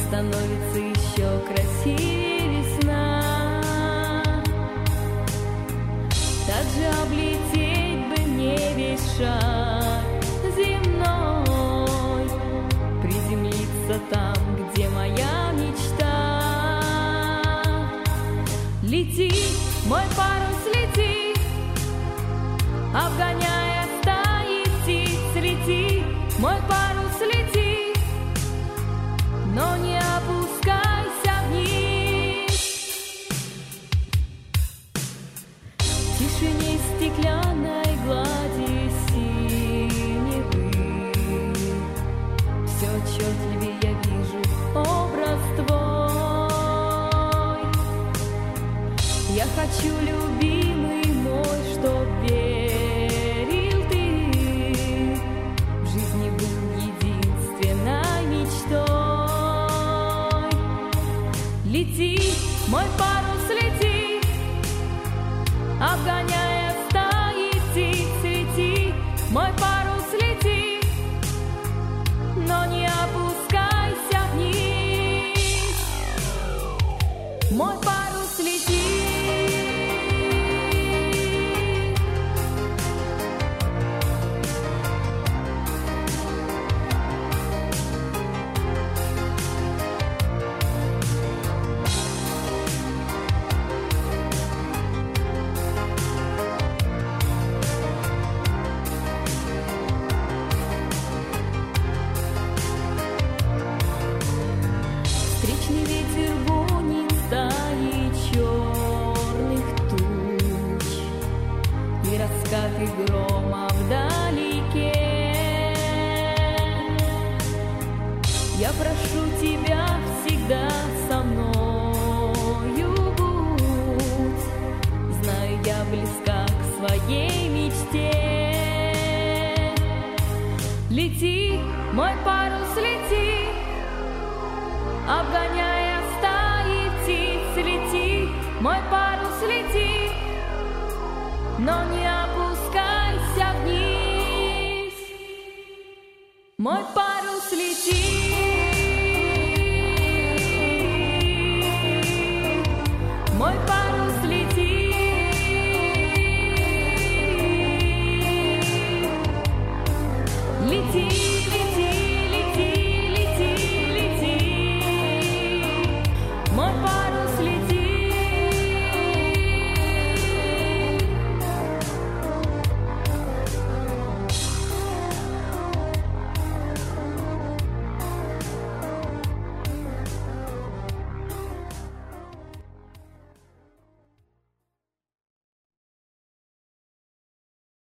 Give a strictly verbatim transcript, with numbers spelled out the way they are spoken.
становится еще красивее весна. Так же облететь бы мне весь шар земной, приземлиться там, где моя мечта. Лети, мой парус, лети, обгоняя стаи птиц. Лети, мой парус, лети, но не опускайся вниз. В тишине стеклянной глади синевы все отчетливее я вижу образ твой. Я хочу, любимый мой, чтоб верил ты, в жизни был единственной мечтой. Лети, мой парус, лети, обгоняя стаи птиц. Лети, мой парус, лети, но не опускайся вниз. Мой парус, лети. Встречный ветер гонит стаи черных туч, и раскаты грома вдалеке. Я прошу тебя,